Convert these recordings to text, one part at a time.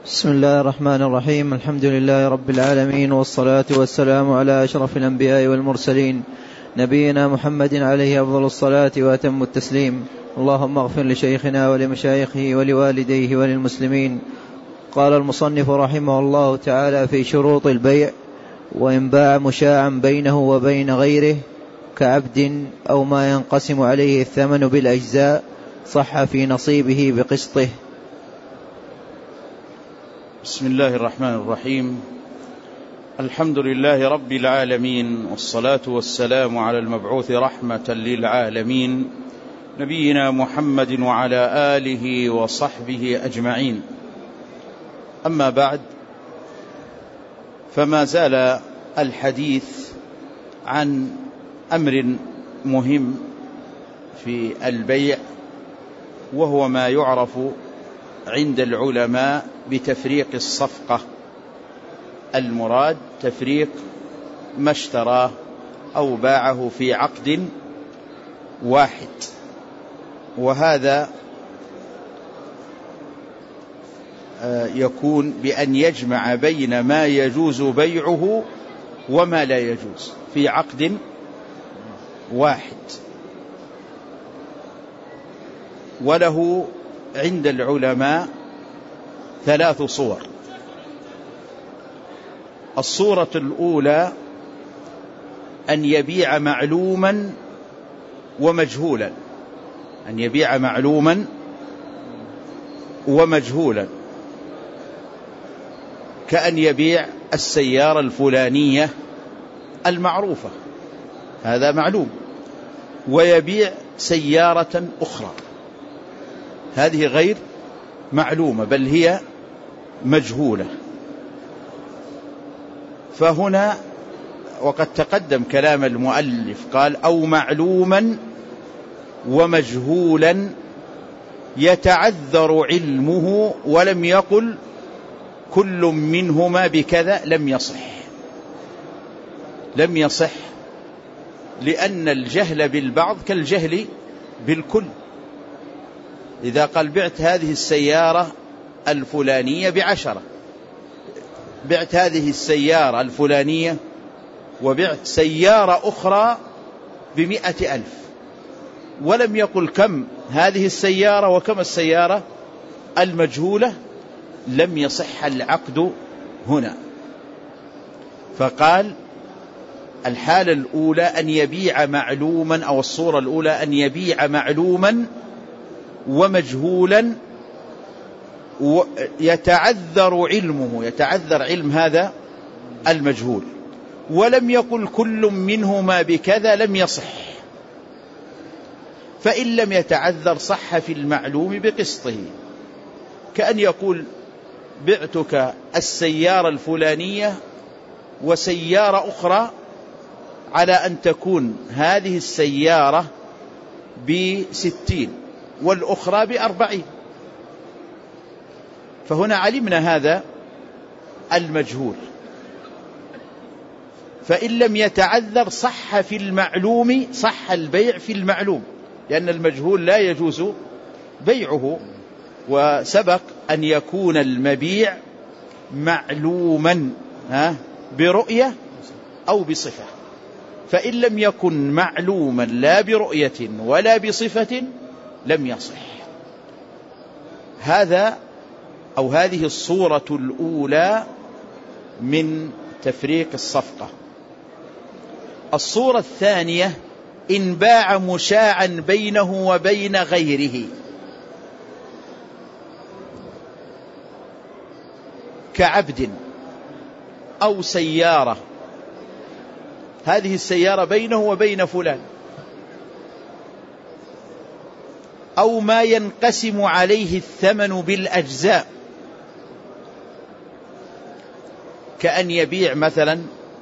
بسم الله الرحمن الرحيم. الحمد لله رب العالمين، والصلاة والسلام على أشرف الأنبياء والمرسلين، نبينا محمد عليه أفضل الصلاة وأتم التسليم. اللهم اغفر لشيخنا ولمشايخه ولوالديه وللمسلمين. قال المصنف رحمه الله تعالى في شروط البيع: وإن باع مشاعا بينه وبين غيره كعبد أو ما ينقسم عليه الثمن بالأجزاء صح في نصيبه بقسطه. بسم الله الرحمن الرحيم. الحمد لله رب العالمين، والصلاة والسلام على المبعوث رحمة للعالمين نبينا محمد وعلى آله وصحبه أجمعين. أما بعد، فما زال الحديث عن أمر مهم في البيع، وهو ما يعرف عند العلماء بتفريق الصفقة. المراد تفريق ما اشتراه أو باعه في عقد واحد، وهذا يكون بأن يجمع بين ما يجوز بيعه وما لا يجوز في عقد واحد. وله عند العلماء 3 صور. الصورة الأولى أن يبيع معلوما ومجهولا، أن يبيع معلوما ومجهولا، كأن يبيع السيارة الفلانية المعروفة، هذا معلوم، ويبيع سيارة أخرى، هذه غير معلومة بل هي مجهولة. فهنا وقد تقدم كلام المؤلف، قال: أو معلوما ومجهولا يتعذر علمه، ولم يقل كل منهما بكذا، لم يصح، لأن الجهل بالبعض كالجهل بالكل. إذا قال: بعت هذه السيارة الفلانية ب10، بعت هذه السيارة الفلانية وبعت سيارة أخرى ب100,000، ولم يقل كم هذه السيارة وكم السيارة المجهولة، لم يصح العقد هنا. فقال: الحالة الأولى أن يبيع معلوما، أو الصورة الأولى أن يبيع معلوما ومجهولا يتعذر علمه، يتعذر علم هذا المجهول، ولم يقل كل منهما بكذا، لم يصح. فإن لم يتعذر صح في المعلوم بقسطه، كأن يقول: بعتك السيارة الفلانية وسيارة أخرى على أن تكون هذه السيارة ب60 والأخرى ب40. فهنا علمنا هذا المجهول، فإن لم يتعذر صح في المعلوم، صح البيع في المعلوم، لأن المجهول لا يجوز بيعه. وسبق أن يكون المبيع معلوما برؤية أو بصفة، فإن لم يكن معلوما لا برؤية ولا بصفة لم يصح. هذا أو هذه الصورة الأولى من تفريق الصفقة. الصورة الثانية: إن باع مشاعا بينه وبين غيره كعبد أو سيارة، هذه السيارة بينه وبين فلان، أو ما ينقسم عليه الثمن بالأجزاء، كأن يبيع مثلا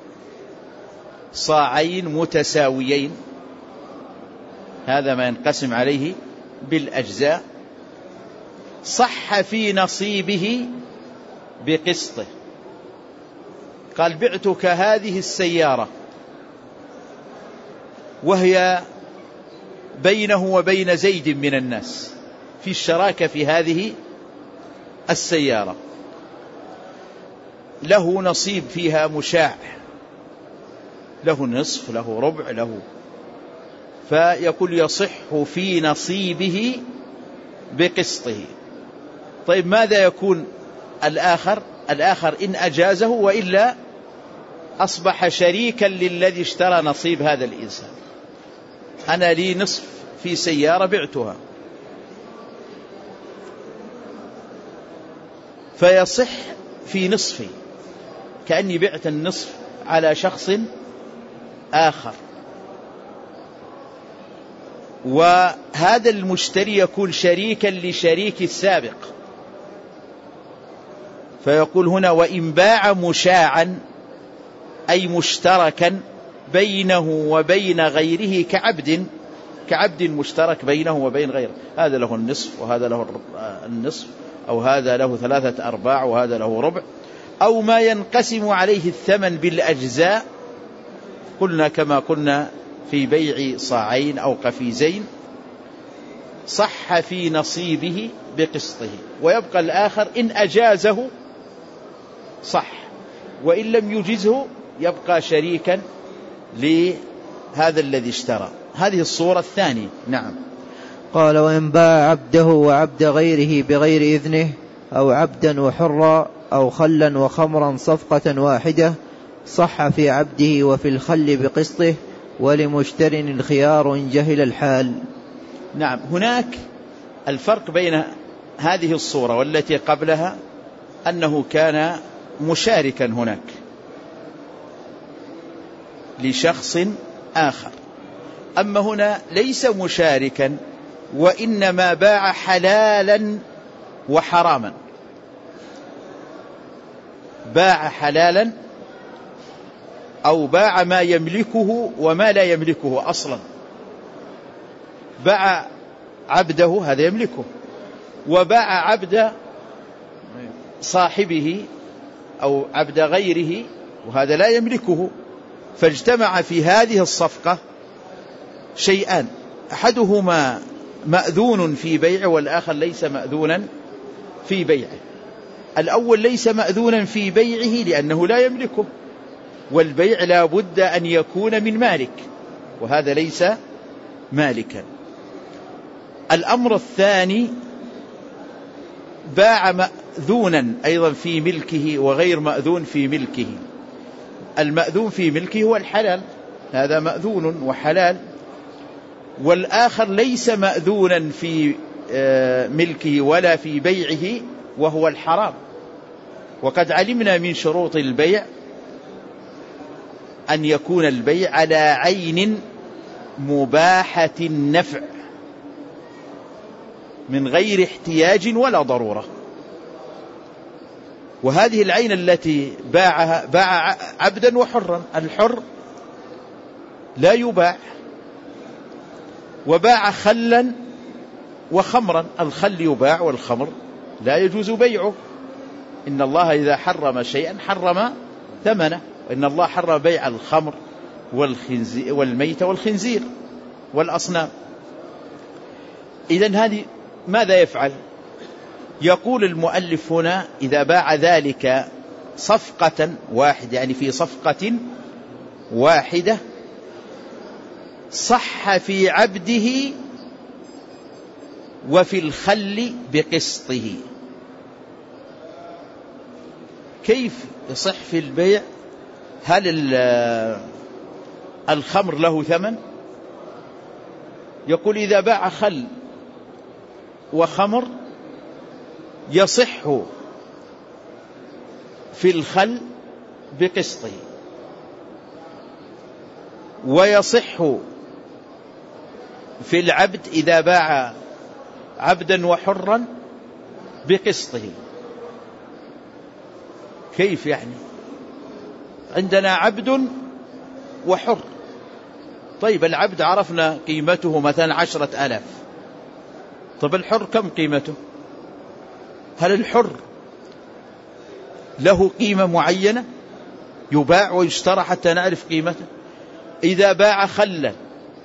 صاعين متساويين، هذا ما ينقسم عليه بالأجزاء، صح في نصيبه بقسطه. قال: بعتك هذه السيارة وهي بينه وبين زيد من الناس في الشراكة في هذه السيارة، له نصيب فيها مشاع، له نصف، له ربع، له، فيقول يصح في نصيبه بقسطه. طيب ماذا يكون الآخر؟ الآخر إن أجازه، وإلا أصبح شريكا للذي اشترى نصيب هذا الإنسان. أنا لي نصف في سيارة بعتها، فيصح في نصفي، كأني بعت النصف على شخص آخر، وهذا المشتري يكون شريكا لشريك السابق. فيقول هنا وإن باع مشاعا أي مشتركا بينه وبين غيره كعبد مشترك بينه وبين غيره، هذا له النصف وهذا له النصف، أو هذا له 3/4 وهذا له ربع، أو ما ينقسم عليه الثمن بالأجزاء، قلنا كما قلنا في بيع صاعين أو قفيزين، صح في نصيبه بقسطه. ويبقى الآخر إن أجازه صح، وإن لم يجزه يبقى شريكا لهذا الذي اشترى. هذه الصورة الثانية. نعم. قال وإن باع عبده وعبد غيره بغير إذنه، أو عبدا وحرا، أو خلا وخمرا صفقة واحدة، صح في عبده وفي الخل بقسطه، ولمشتر الخيار إن جهل الحال. نعم. هناك الفرق بين هذه الصورة والتي قبلها أنه كان مشاركا هناك لشخص آخر، أما هنا ليس مشاركا، وإنما باع حلالا وحراما. باع حلالا أو باع ما يملكه وما لا يملكه أصلا. باع عبده، هذا يملكه، وباع عبد صاحبه أو عبد غيره، وهذا لا يملكه. فاجتمع في هذه الصفقة شيئان، أحدهما مأذون في بيعه والآخر ليس مأذونا في بيعه. الأول ليس مأذونا في بيعه لأنه لا يملكه، والبيع لا بد أن يكون من مالك، وهذا ليس مالكا. الأمر الثاني باع مأذونا أيضا في ملكه وغير مأذون في ملكه. المأذون في ملكه هو الحلال، هذا مأذون وحلال، والآخر ليس مأذونا في ملكه ولا في بيعه وهو الحرام. وقد علمنا من شروط البيع أن يكون البيع على عين مباحة النفع من غير احتياج ولا ضرورة. وهذه العين التي باعها، باع عبدا وحرا، الحر لا يباع. وباع خلا وخمرا، الخل يباع والخمر لا يجوز بيعه. إن الله إذا حرم شيئا حرم ثمنه، وإن الله حرم بيع الخمر والميت والخنزير والأصنام. إذن هذه ماذا يفعل؟ يقول المؤلف هنا إذا باع ذلك صفقة واحدة، يعني في صفقة واحدة، صح في عبده وفي الخل بقسطه. كيف يصح في البيع؟ هل الخمر له ثمن؟ يقول إذا باع خل وخمر يصح في الخل بقسطه، ويصح في العبد إذا باع عبدا وحرا بقسطه. كيف يعني؟ عندنا عبد وحر، طيب العبد عرفنا قيمته مثلا 10,000، طب الحر كم قيمته؟ هل الحر له قيمة معينة يباع ويشترى حتى نعرف قيمته؟ إذا باع خلا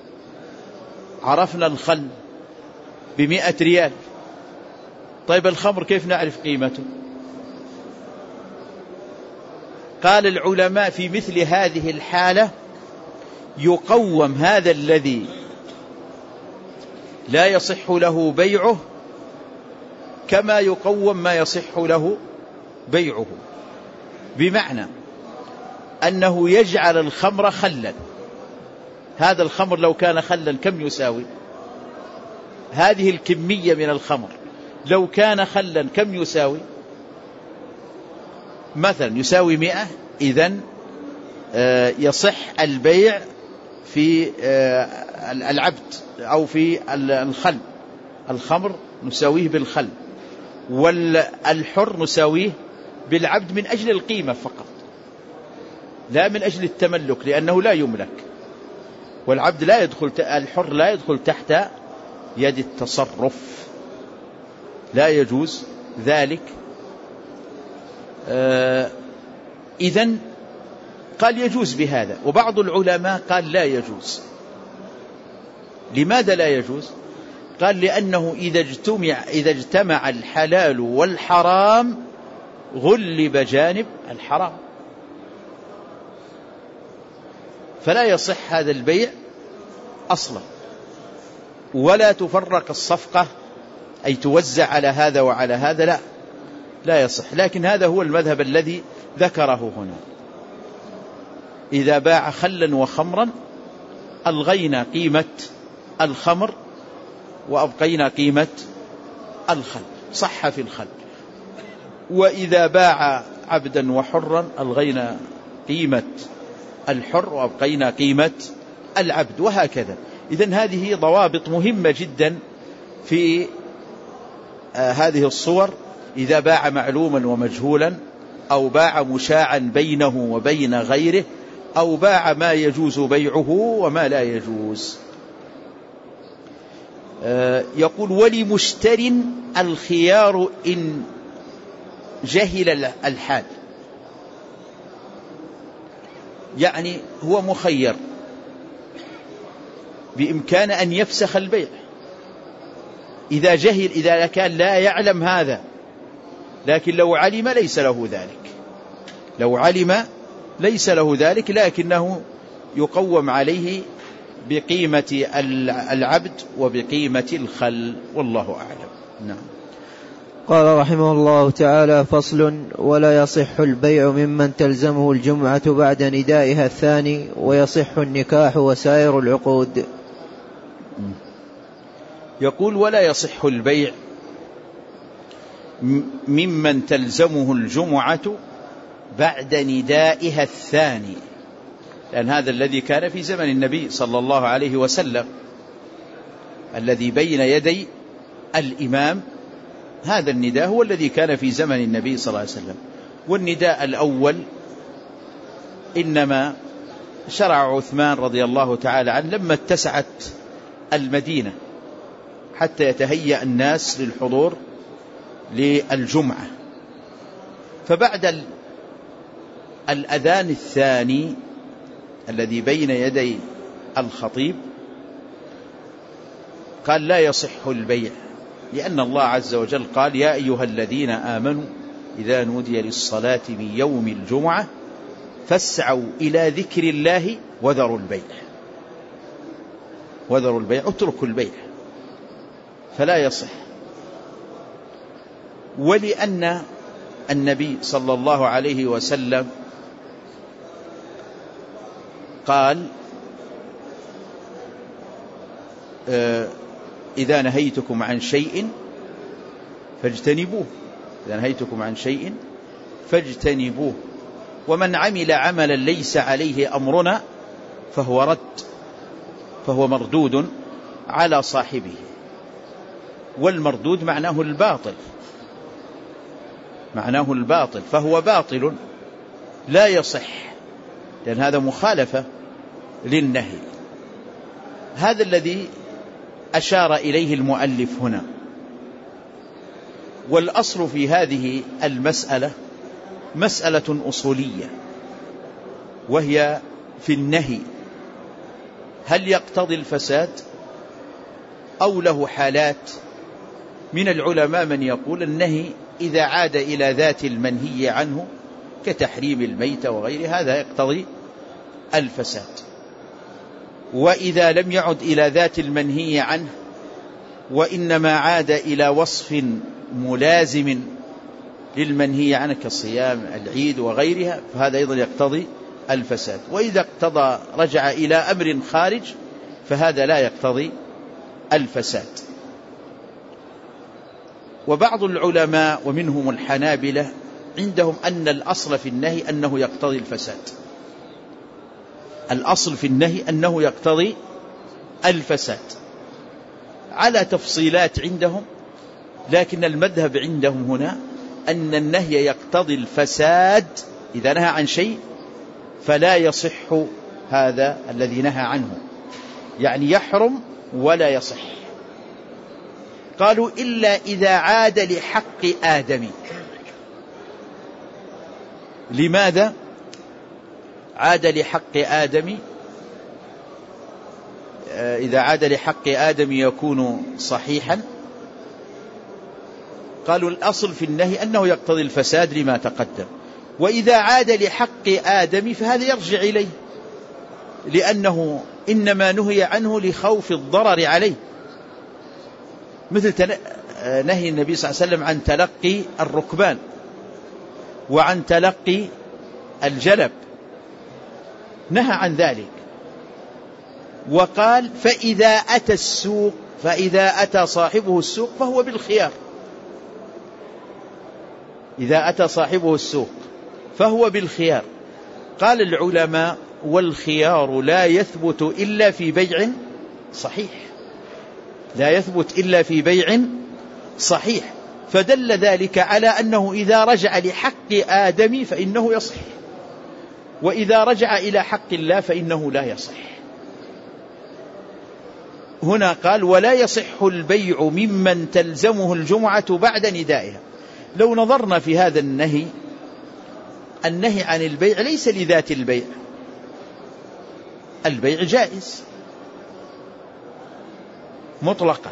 عرفنا الخل ب100 ريال، طيب الخمر كيف نعرف قيمته؟ قال العلماء في مثل هذه الحالة يقوم هذا الذي لا يصح له بيعه كما يقوم ما يصح له بيعه، بمعنى أنه يجعل الخمر خلا. هذا الخمر لو كان خلا كم يساوي؟ هذه الكمية من الخمر لو كان خلا كم يساوي؟ مثلا يساوي 100. إذن يصح البيع في العبد أو في الخل. الخمر نساويه بالخل، والحر نساويه بالعبد من أجل القيمة فقط، لا من أجل التملك، لأنه لا يملك، والعبد لا يدخل، الحر لا يدخل تحت يد التصرف، لا يجوز ذلك. إذن قال يجوز بهذا، وبعض العلماء قال لا يجوز. لماذا لا يجوز؟ قال لأنه إذا اجتمع الحلال والحرام غلب جانب الحرام، فلا يصح هذا البيع أصلا، ولا تفرق الصفقة أي توزع على هذا وعلى هذا، لا يصح. لكن هذا هو المذهب الذي ذكره هنا. إذا باع خلا وخمرا ألغينا قيمة الخمر وأبقينا قيمة الخل، صح في الخل. وإذا باع عبدا وحرا ألغينا قيمة الحر وأبقينا قيمة العبد، وهكذا. إذن هذه ضوابط مهمة جدا في هذه الصور. إذا باع معلوما ومجهولا، أو باع مشاعا بينه وبين غيره، أو باع ما يجوز بيعه وما لا يجوز. يقول ولمشتر الخيار إن جهل الحال، يعني هو مخير، بإمكان أن يفسخ البيع إذا جهل، إذا كان لا يعلم هذا. لكن لو علم ليس له ذلك، لو علم ليس له ذلك، لكنه يقوم عليه بقيمة العبد وبقيمة الخل، والله أعلم. نعم. قال رحمه الله تعالى: فصل: ولا يصح البيع ممن تلزمه الجمعة بعد ندائها الثاني، ويصح النكاح وسائر العقود. يقول: ولا يصح البيع ممن تلزمه الجمعة بعد ندائها الثاني، لأن هذا الذي كان في زمن النبي صلى الله عليه وسلم، الذي بين يدي الإمام، هذا النداء هو الذي كان في زمن النبي صلى الله عليه وسلم. والنداء الأول إنما شرع عثمان رضي الله تعالى عنه لما اتسعت المدينة حتى يتهيأ الناس للحضور للجمعة. فبعد الأذان الثاني الذي بين يدي الخطيب قال: لا يصح البيع، لأن الله عز وجل قال: يا أيها الذين آمنوا إذا نودي للصلاة من يوم الجمعة فاسعوا إلى ذكر الله وذروا البيع، وذروا البيع، اتركوا البيع، فلا يصح. ولأن النبي صلى الله عليه وسلم قال: إذا نهيتكم عن شيء فاجتنبوه، إذا نهيتكم عن شيء فاجتنبوه، ومن عمل عملا ليس عليه أمرنا فهو رد، فهو مردود على صاحبه. والمردود معناه الباطل، معناه الباطل، فهو باطل لا يصح، لأن هذا مخالفة للنهي. هذا الذي أشار إليه المؤلف هنا. والأصل في هذه المسألة مسألة أصولية، وهي في النهي: هل يقتضي الفساد أو له حالات؟ من العلماء من يقول النهي إذا عاد إلى ذات المنهي عنه كتحريم الميتة وغيره، هذا يقتضي الفساد. وإذا لم يعد إلى ذات المنهي عنه وإنما عاد إلى وصف ملازم للمنهي عنه كالصيام العيد وغيرها فهذا أيضا يقتضي الفساد. وإذا اقتضى رجع إلى أمر خارج فهذا لا يقتضي الفساد. وبعض العلماء ومنهم الحنابلة عندهم أن الأصل في النهي أنه يقتضي الفساد، الأصل في النهي أنه يقتضي الفساد، على تفصيلات عندهم، لكن المذهب عندهم هنا أن النهي يقتضي الفساد. إذا نهى عن شيء فلا يصح هذا الذي نهى عنه، يعني يحرم ولا يصح. قالوا إلا إذا عاد لحق آدم. لماذا عاد لحق آدم؟ إذا عاد لحق آدم يكون صحيحا. قالوا الأصل في النهي أنه يقتضي الفساد لما تقدم. وإذا عاد لحق آدم فهذا يرجع إليه، لأنه إنما نهي عنه لخوف الضرر عليه، مثل نهي النبي صلى الله عليه وسلم عن تلقي الركبان وعن تلقي الجلب، نهى عن ذلك. وقال فإذا أتى صاحبه السوق فهو بالخيار. إذا أتى صاحبه السوق فهو بالخيار. قال العلماء والخيار لا يثبت إلا في بيع صحيح، لا يثبت إلا في بيع صحيح. فدل ذلك على أنه إذا رجع لحق آدم فإنه يصح، وإذا رجع إلى حق الله فإنه لا يصح. هنا قال ولا يصح البيع ممن تلزمه الجمعة بعد ندائها. لو نظرنا في هذا النهي عن البيع ليس لذات البيع، البيع جائز مطلقا،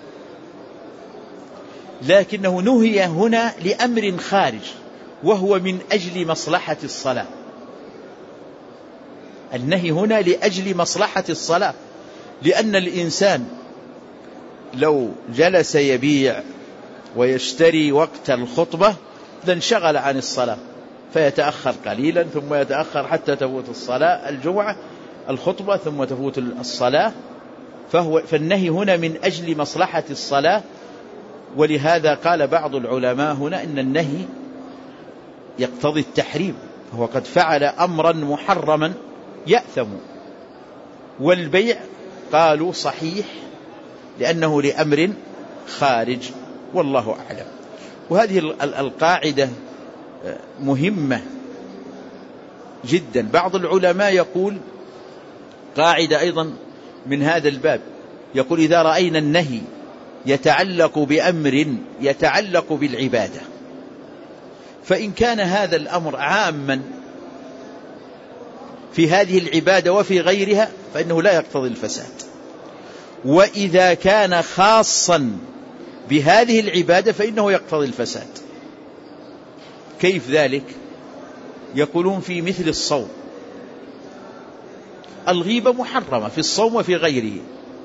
لكنه نهي هنا لأمر خارج وهو من أجل مصلحة الصلاة. النهي هنا لأجل مصلحة الصلاة، لأن الإنسان لو جلس يبيع ويشتري وقت الخطبة لانشغل عن الصلاة فيتأخر قليلا ثم يتأخر حتى تفوت الصلاة الجمعة الخطبة ثم تفوت الصلاة. فالنهي هنا من أجل مصلحة الصلاة. ولهذا قال بعض العلماء هنا إن النهي يقتضي التحريم، هو قد فعل أمرا محرما يأثم. والبيع قالوا صحيح لأنه لأمر خارج، والله أعلم. وهذه القاعدة مهمة جدا. بعض العلماء يقول قاعدة أيضا من هذا الباب، يقول إذا رأينا النهي يتعلق بأمر يتعلق بالعبادة فإن كان هذا الأمر عاما في هذه العبادة وفي غيرها فإنه لا يقتضي الفساد. وإذا كان خاصا بهذه العبادة فإنه يقتضي الفساد. كيف ذلك؟ يقولون في مثل الصوم، الغيبة محرمة في الصوم وفي غيره،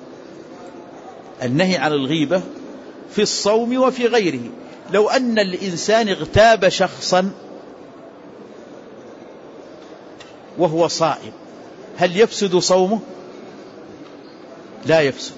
النهي عن الغيبة في الصوم وفي غيره. لو أن الإنسان اغتاب شخصا وهو صائم هل يفسد صومه؟ لا يفسد.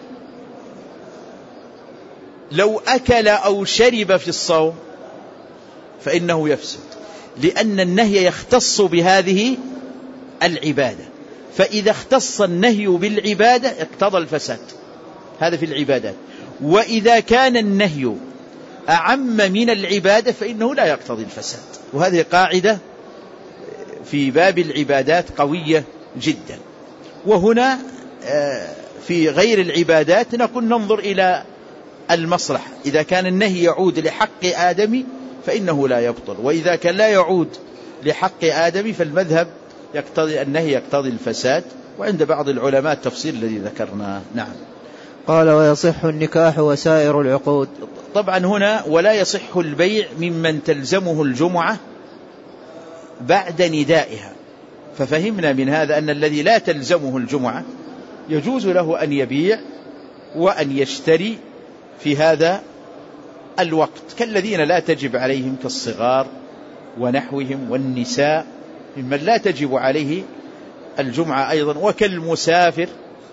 لو أكل أو شرب في الصوم فإنه يفسد، لأن النهي يختص بهذه العبادة، فإذا اختص النهي بالعبادة اقتضى الفساد، هذا في العبادات. وإذا كان النهي أعم من العبادة فإنه لا يقتضي الفساد. وهذه قاعدة في باب العبادات قوية جدا. وهنا في غير العبادات نقول ننظر إلى المصلحة، إذا كان النهي يعود لحق آدم فإنه لا يبطل، وإذا كان لا يعود لحق آدم فالمذهب يقتضي النهي يقتضي الفساد. وعند بعض العلماء التفصيل الذي ذكرناه. نعم. قال ويصح النكاح وسائر العقود. طبعا هنا ولا يصح البيع ممن تلزمه الجمعة بعد ندائها. ففهمنا من هذا أن الذي لا تلزمه الجمعة يجوز له أن يبيع وأن يشتري في هذا الوقت، كالذين لا تجب عليهم كالصغار ونحوهم والنساء ممن لا تجب عليه الجمعة أيضا، وكالمسافر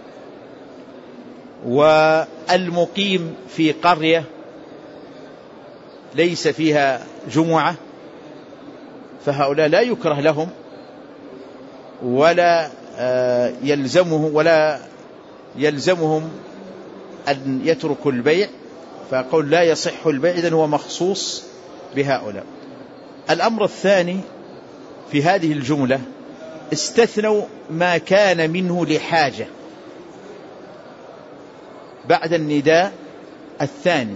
والمقيم في قرية ليس فيها جمعة، فهؤلاء لا يكره لهم ولا يلزمهم أن يتركوا البيع، فقول لا يصح البيع إذن هو مخصوص بهؤلاء. الأمر الثاني في هذه الجملة استثنوا ما كان منه لحاجة بعد النداء الثاني،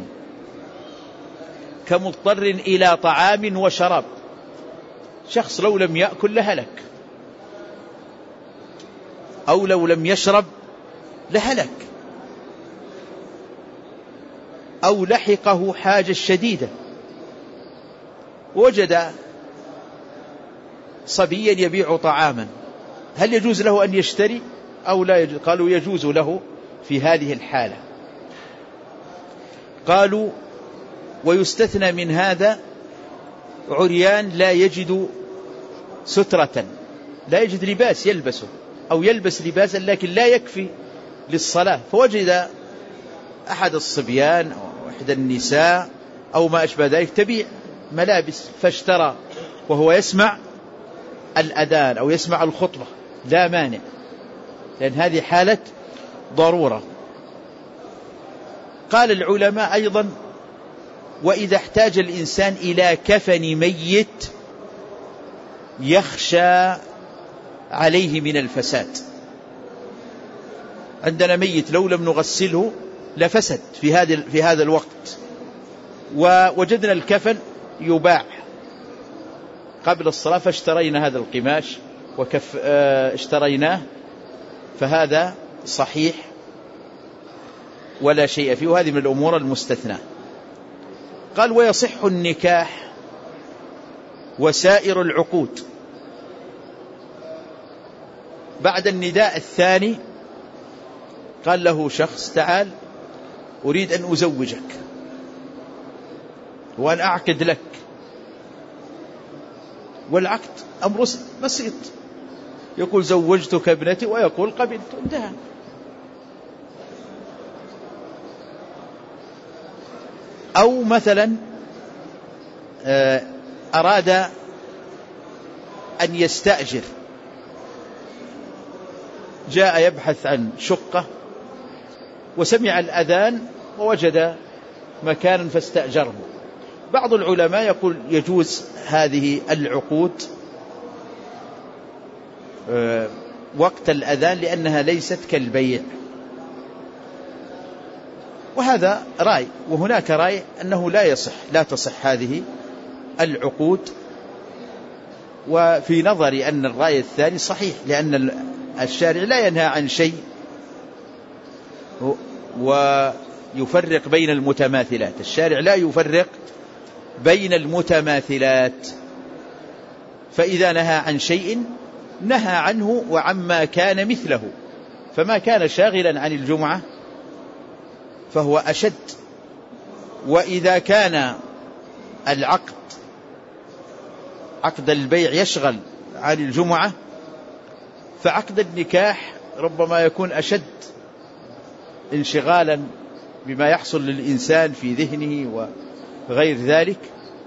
كمضطر إلى طعام وشراب، شخص لو لم يأكل لهلك، أو لو لم يشرب لهلك، أو لحقه حاجة شديدة وجد صبيا يبيع طعاما، هل يجوز له أن يشتري أو لا يجوز؟ قالوا يجوز له في هذه الحالة. قالوا ويستثنى من هذا عريان لا يجد سترة، لا يجد لباس يلبسه، أو يلبس لباسا لكن لا يكفي للصلاة، فوجد أحد الصبيان أو أحد النساء أو ما أشبه ذلك تبيع ملابس، فاشترى وهو يسمع الأذان أو يسمع الخطبة، لا مانع، لأن هذه حالة ضرورة. قال العلماء أيضا وإذا احتاج الإنسان إلى كفن ميت يخشى عليه من الفساد، عندنا ميت لو لم نغسله لفسد في هذا الوقت، ووجدنا الكفن يباع قبل الصلاة فاشترينا هذا القماش اشتريناه، فهذا صحيح ولا شيء فيه، وهذه من الأمور المستثنى. قال ويصح النكاح وسائر العقود بعد النداء الثاني. قال له شخص تعال أريد أن أزوجك وأن أعقد لك، والعقد أمر بسيط، يقول زوجتك ابنتي ويقول قبلت، انتهى. أو مثلا أراد أن يستأجر، جاء يبحث عن شقة وسمع الأذان ووجد مكانا فاستأجره. بعض العلماء يقول يجوز هذه العقود وقت الأذان لأنها ليست كالبيع، وهذا رأي، وهناك رأي أنه لا تصح هذه العقود، وفي نظري أن الرأي الثاني صحيح، لأن الشارع لا ينهى عن شيء ويفرق بين المتماثلات، الشارع لا يفرق بين المتماثلات، فإذا نهى عن شيء نهى عنه وعما كان مثله، فما كان شاغلا عن الجمعة فهو أشد. وإذا كان العقد عقد البيع يشغل عن الجمعة فعقد النكاح ربما يكون أشد انشغالا بما يحصل للإنسان في ذهنه وغير ذلك،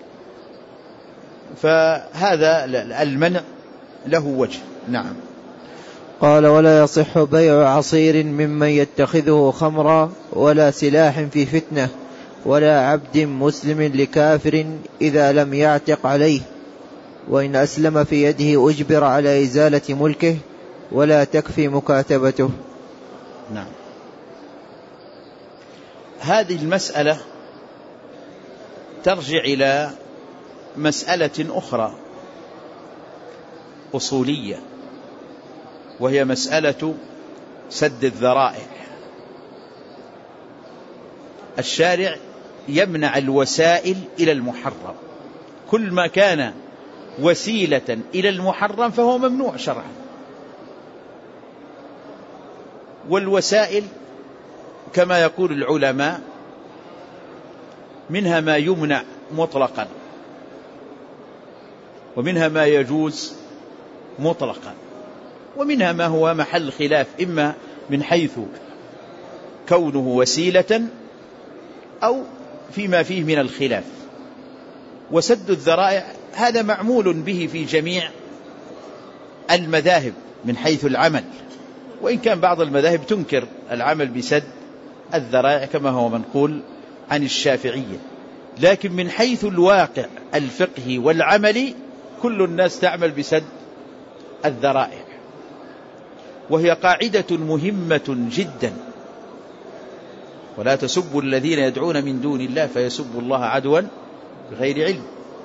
فهذا المنع له وجه. نعم. قال ولا يصح بيع عصير ممن يتخذه خمرا ولا سلاح في فتنة ولا عبد مسلم لكافر إذا لم يعتق عليه، وإن أسلم في يده أجبر على إزالة ملكه ولا تكفي مكاتبته. نعم. هذه المسألة ترجع إلى مسألة أخرى أصولية، وهي مسألة سد الذرائع. الشارع يمنع الوسائل إلى المحرم، كل ما كان وسيلة إلى المحرم فهو ممنوع شرعا. والوسائل كما يقول العلماء منها ما يمنع مطلقا، ومنها ما يجوز مطلقا، ومنها ما هو محل خلاف، إما من حيث كونه وسيلة أو فيما فيه من الخلاف. وسد الذرائع هذا معمول به في جميع المذاهب من حيث العمل، وإن كان بعض المذاهب تنكر العمل بسد الذرائع كما هو منقول عن الشافعية، لكن من حيث الواقع الفقهي والعملي كل الناس تعمل بسد الذرائع، وهي قاعدة مهمة جدا. ولا تسبوا الذين يدعون من دون الله فيسبوا الله عدوا بغير علم.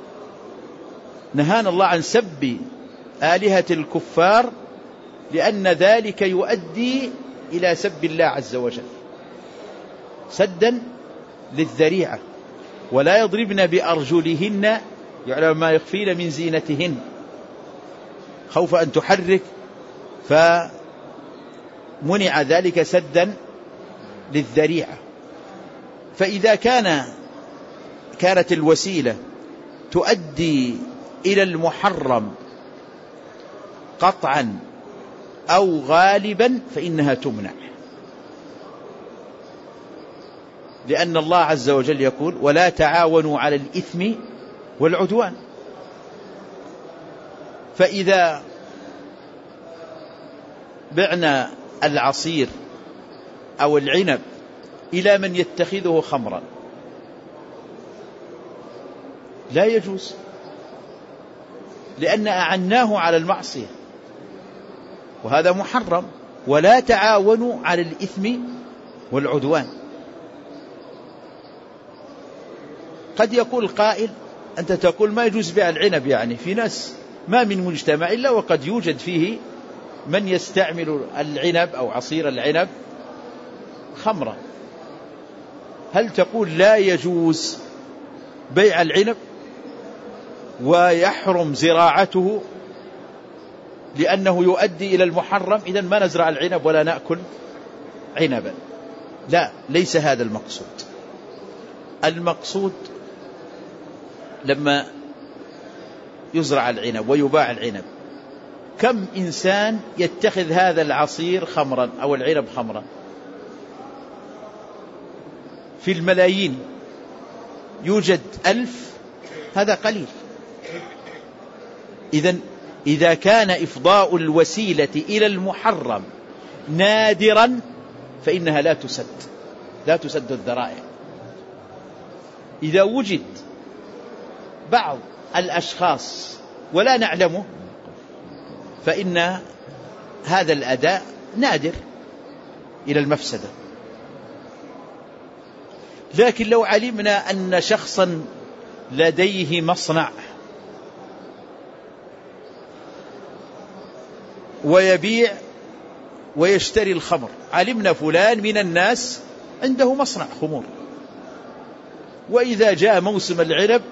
نهانا الله عن سب آلهة الكفار لأن ذلك يؤدي إلى سب الله عز وجل سدا للذريعة. ولا يضربن بأرجلهن يعلم ما يخفين من زينتهن خوف أن تحرك، فمنع ذلك سدا للذريعة. فإذا كانت الوسيلة تؤدي إلى المحرم قطعا أو غالبا فإنها تمنع، لأن الله عز وجل يقول ولا تعاونوا على الإثم والعدوان. فإذا بعنا العصير أو العنب إلى من يتخذه خمرا لا يجوز، لأن أعناه على المعصية، وهذا محرم. ولا تعاونوا على الإثم والعدوان. قد يقول قائل أنت تقول ما يجوز بيع العنب، يعني في ناس ما من مجتمع إلا وقد يوجد فيه من يستعمل العنب أو عصير العنب خمرا، هل تقول لا يجوز بيع العنب ويحرم زراعته لأنه يؤدي إلى المحرم، إذن ما نزرع العنب ولا نأكل عنبا؟ لا، ليس هذا المقصود. المقصود لما يزرع العنب ويباع العنب كم إنسان يتخذ هذا العصير خمرا أو العنب خمرا؟ في الملايين، يوجد 1000، هذا قليل. إذن إذا كان إفضاء الوسيلة إلى المحرم نادرا فإنها لا تسد الذرائع. إذا وجد بعض الأشخاص ولا نعلمه فإن هذا الأداء نادر إلى المفسدة. لكن لو علمنا أن شخصا لديه مصنع ويبيع ويشتري الخمر، علمنا فلان من الناس عنده مصنع خمور، وإذا جاء موسم العنب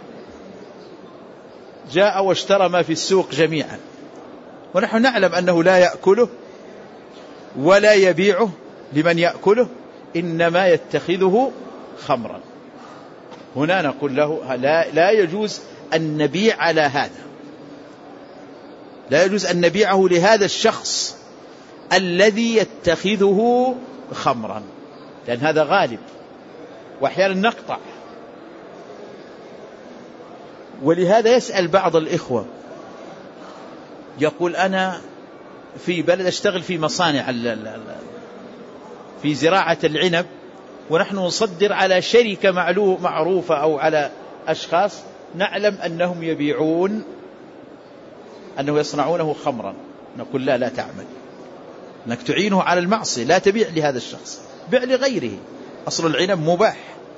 جاء واشترى ما في السوق جميعا، ونحن نعلم أنه لا يأكله ولا يبيعه لمن يأكله، إنما يتخذه خمرا. هنا نقول له لا يجوز أن نبيع على هذا، لا يجوز أن نبيعه لهذا الشخص الذي يتخذه خمرا، لأن هذا غالب، وأحيانا نقطع. ولهذا يسأل بعض الإخوة يقول أنا في بلد أشتغل في مصانع في زراعة العنب، ونحن نصدر على شركة معروفة أو على أشخاص نعلم أنهم يبيعون، أنه يصنعونه خمرا. نقول لا تعمل، أنك تعينه على المعصية، لا تبيع لهذا الشخص، بيع لغيره. أصل العنب مباح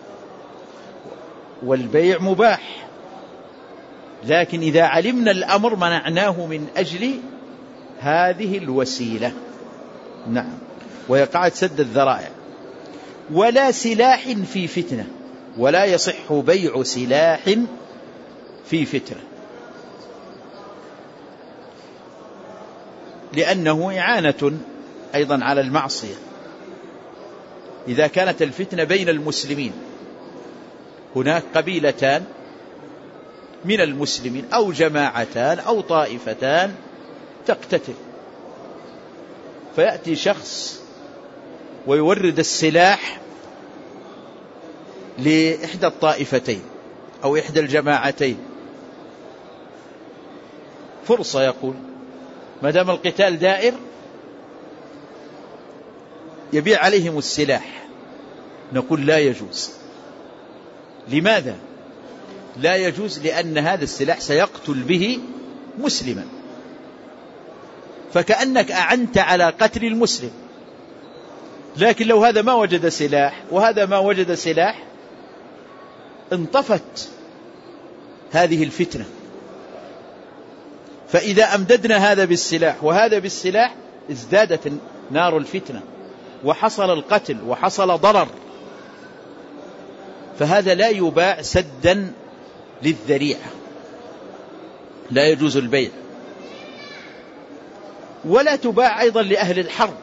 والبيع مباح، لكن إذا علمنا الأمر منعناه من أجل هذه الوسيلة. نعم، وهي قاعدة سد الذرائع. ولا سلاح في فتنة، ولا يصح بيع سلاح في فتنة. لأنه إعانة أيضا على المعصية. إذا كانت الفتنة بين المسلمين، هناك قبيلتان من المسلمين أو جماعتان أو طائفتان تقتتل، فيأتي شخص ويورد السلاح لإحدى الطائفتين أو إحدى الجماعتين، فرصة، يقول ما دام القتال دائر يبيع عليهم السلاح. نقول لا يجوز. لماذا لا يجوز؟ لأن هذا السلاح سيقتل به مسلما، فكأنك أعنت على قتل المسلم. لكن لو هذا ما وجد سلاح وهذا ما وجد سلاح انطفت هذه الفتنة. فإذا أمددنا هذا بالسلاح وهذا بالسلاح ازدادت نار الفتنة وحصل القتل وحصل ضرر، فهذا لا يباع سدا للذريعة، لا يجوز البيع. ولا تباع أيضا لأهل الحرب،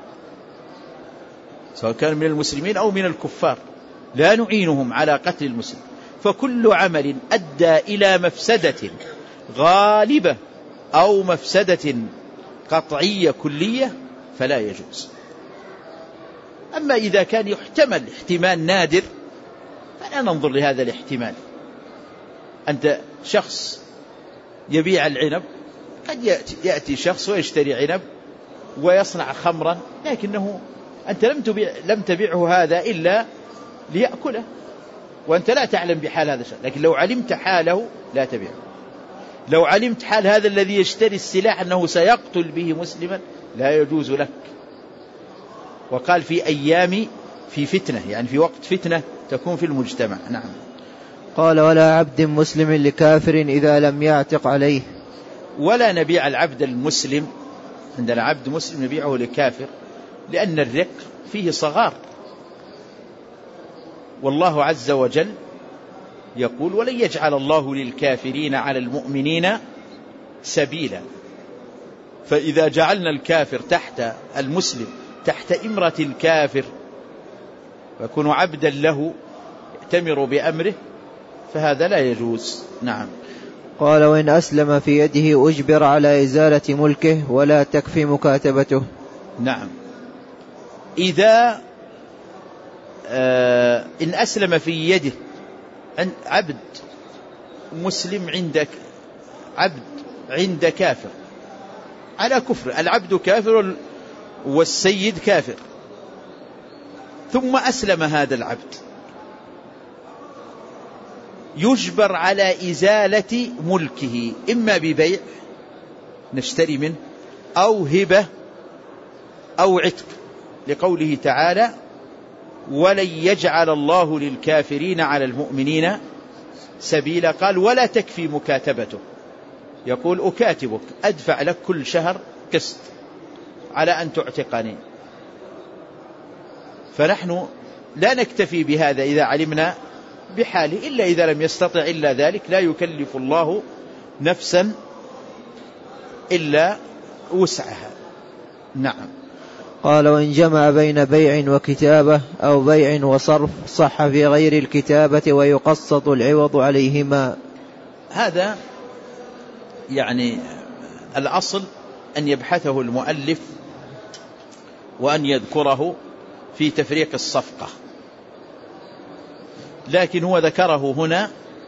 سواء كان من المسلمين أو من الكفار، لا نعينهم على قتل المسلم. فكل عمل أدى إلى مفسدة غالبة أو مفسدة قطعية كلية فلا يجوز. أما إذا كان يحتمل احتمال نادر فلا ننظر لهذا الاحتمال. أنت شخص يبيع العنب، قد يأتي شخص ويشتري عنب ويصنع خمرا، لكنه أنت لم تبيعه هذا إلا ليأكله، وأنت لا تعلم بحال هذا الشخص. لكن لو علمت حاله لا تبيعه. لو علمت حال هذا الذي يشتري السلاح أنه سيقتل به مسلما لا يجوز لك. وقال في أيام في فتنة، يعني في وقت فتنة تكون في المجتمع. نعم. قال ولا عبد مسلم لكافر إذا لم يعتق عليه. ولا نبيع العبد المسلم، عندنا عبد مسلم نبيعه لكافر، لأن الرق فيه صغار. والله عز وجل يقول ولن يجعل الله للكافرين على المؤمنين سبيلا. فإذا جعلنا الكافر تحت المسلم تحت إمرة الكافر ويكون عبدا له يأتمر بأمره فهذا لا يجوز. نعم. قال وإن أسلم في يده أجبر على إزالة ملكه ولا تكفي مكاتبته. نعم. إذا إن أسلم في يده عبد مسلم عندك، عبد عند كافر على كفر، العبد كافر والسيد كافر، ثم أسلم هذا العبد، يجبر على إزالة ملكه إما ببيع نشتري منه أو هبة أو عتق، لقوله تعالى ولن يجعل الله للكافرين على المؤمنين سبيلا. قال ولا تكفي مكاتبته، يقول أكاتبك أدفع لك كل شهر قسط على أن تعتقني. فنحن لا نكتفي بهذا إذا علمنا بحاله، إلا إذا لم يستطع إلا ذلك. لا يكلف الله نفسا إلا وسعها. نعم. قال وإن جمع بين بيع وكتابة أو بيع وصرف صح في غير الكتابة ويقسط العوض عليهما. هذا يعني الأصل أن يبحثه المؤلف وأن يذكره في تفريق الصفقة، لكن هو ذكره هنا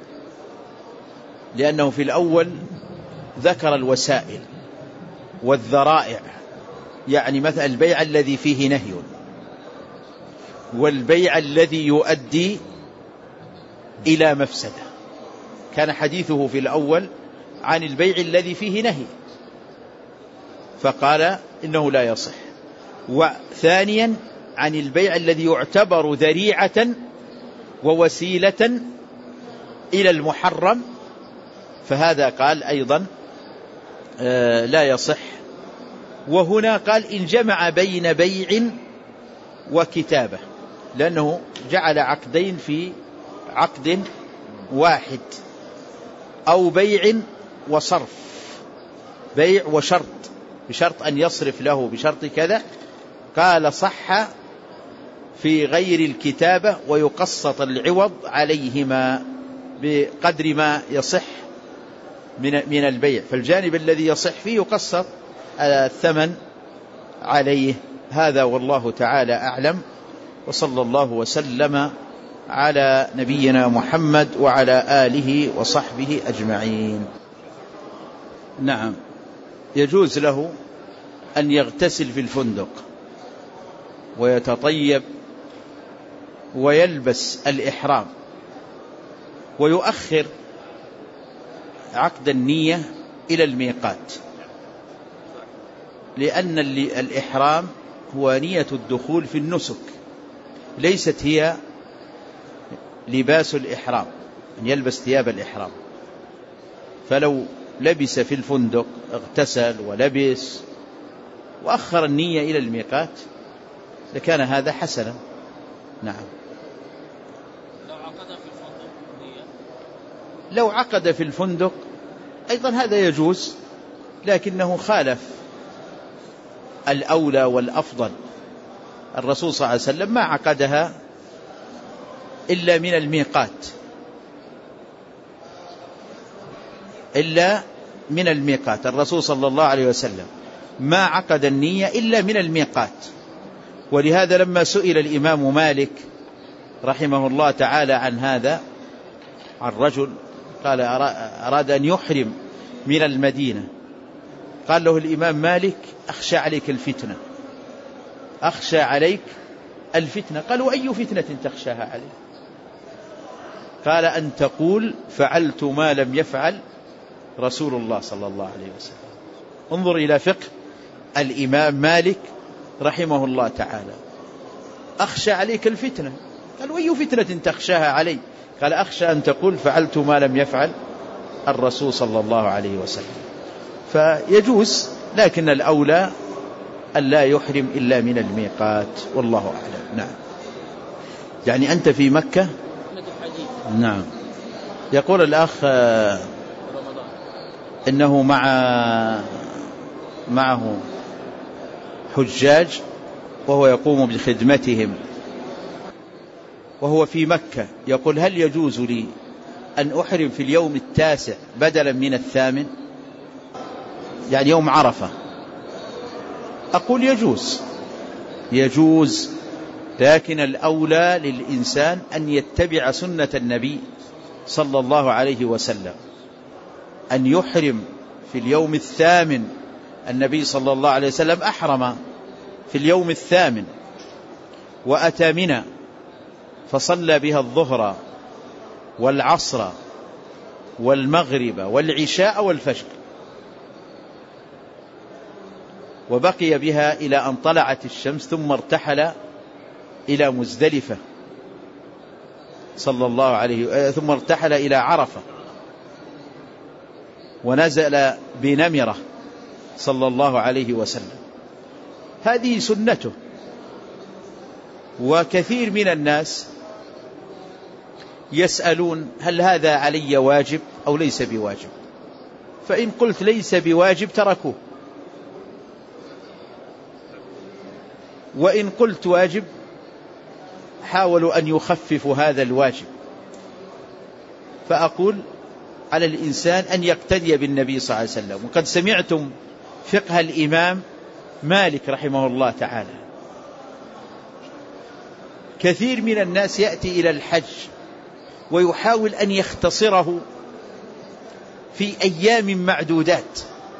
لأنه في الأول ذكر الوسائل والذرائع، يعني مثل البيع الذي فيه نهي والبيع الذي يؤدي إلى مفسدة. كان حديثه في الأول عن البيع الذي فيه نهي فقال إنه لا يصح، وثانيا عن البيع الذي يعتبر ذريعة ووسيلة إلى المحرم فهذا قال أيضا لا يصح. وهنا قال إن جمع بين بيع وكتابة، لأنه جعل عقدين في عقد واحد، أو بيع وصرف، بيع وشرط، بشرط أن يصرف له بشرط كذا، قال صح في غير الكتابة ويقسط العوض عليهما بقدر ما يصح من البيع، فالجانب الذي يصح فيه يقسط الثمن عليه. هذا والله تعالى أعلم، وصلى الله وسلم على نبينا محمد وعلى آله وصحبه أجمعين. نعم، يجوز له أن يغتسل في الفندق ويتطيب ويلبس الإحرام ويؤخر عقد النية إلى الميقات، لأن الإحرام هو نية الدخول في النسك، ليست هي لباس الإحرام، أن يلبس ثياب الإحرام. فلو لبس في الفندق اغتسل ولبس وأخر النية إلى الميقات لكان هذا حسنا. نعم. لو عقد في الفندق أيضا هذا يجوز، لكنه خالف الأولى والأفضل. الرسول صلى الله عليه وسلم ما عقدها إلا من الميقات، إلا من الميقات. الرسول صلى الله عليه وسلم ما عقد النية إلا من الميقات. ولهذا لما سئل الإمام مالك رحمه الله تعالى عن هذا، عن رجل قال أراد أن يحرم من المدينة، قال له الإمام مالك أخشى عليك الفتنة، أخشى عليك الفتنة. قال وأي فتنة تخشاها عليه؟ قال أن تقول فعلت ما لم يفعل رسول الله صلى الله عليه وسلم. انظر إلى فقه الإمام مالك رحمه الله تعالى، أخشى عليك الفتنة. قال وأي فتنة تخشاها علي؟ قال أخشى أن تقول فعلت ما لم يفعل الرسول صلى الله عليه وسلم. فيجوز، لكن الأولى أن لا يحرم إلا من الميقات، والله أعلم. نعم. يعني أنت في مكة. نعم. يقول الأخ إنه معه حجاج وهو يقوم بخدمتهم وهو في مكة، يقول هل يجوز لي أن أحرم في اليوم 9 بدلا من 8، يعني يوم عرفة؟ أقول يجوز، لكن الأولى للإنسان أن يتبع سنة النبي صلى الله عليه وسلم، أن يحرم في اليوم 8. النبي صلى الله عليه وسلم أحرم في اليوم 8 وأتى منى فصلى بها الظهر والعصر والمغرب والعشاء والفجر، وبقي بها إلى أن طلعت الشمس، ثم ارتحل إلى مزدلفة صلى الله عليه، ثم ارتحل إلى عرفة ونزل بنمرة صلى الله عليه وسلم. هذه سنته. وكثير من الناس يسألون هل هذا علي واجب أو ليس بواجب؟ فإن قلت ليس بواجب تركوه، وإن قلت واجب حاولوا أن يخففوا هذا الواجب. فأقول على الإنسان أن يقتدي بالنبي صلى الله عليه وسلم. وقد سمعتم فقه الإمام مالك رحمه الله تعالى. كثير من الناس يأتي إلى الحج ويحاول أن يختصره في أيام معدودات،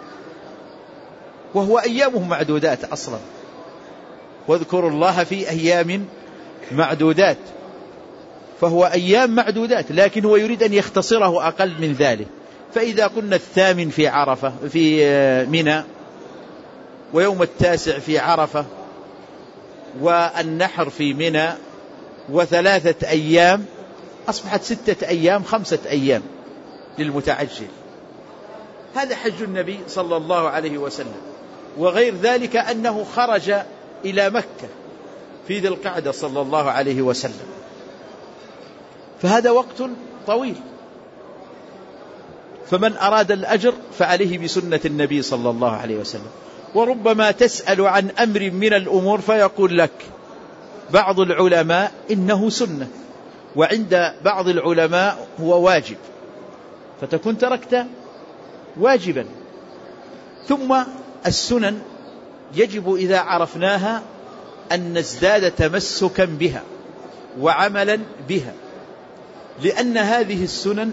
وهو أيامه معدودات أصلا، واذكروا الله في أيام معدودات، فهو أيام معدودات، لكن هو يريد أن يختصره أقل من ذلك. فإذا قلنا 8 في عرفة في منى، ويوم 9 في عرفة، والنحر في منى، و3 أيام، أصبحت 6 أيام 5 أيام للمتعجل. هذا حج النبي صلى الله عليه وسلم. وغير ذلك أنه خرج إلى مكة في ذي القعدة صلى الله عليه وسلم، فهذا وقت طويل. فمن أراد الأجر فعليه بسنة النبي صلى الله عليه وسلم. وربما تسأل عن أمر من الأمور فيقول لك بعض العلماء إنه سنة، وعند بعض العلماء هو واجب، فتكون تركت واجبا. ثم السنن يجب إذا عرفناها أن نزداد تمسكا بها وعملا بها، لأن هذه السنن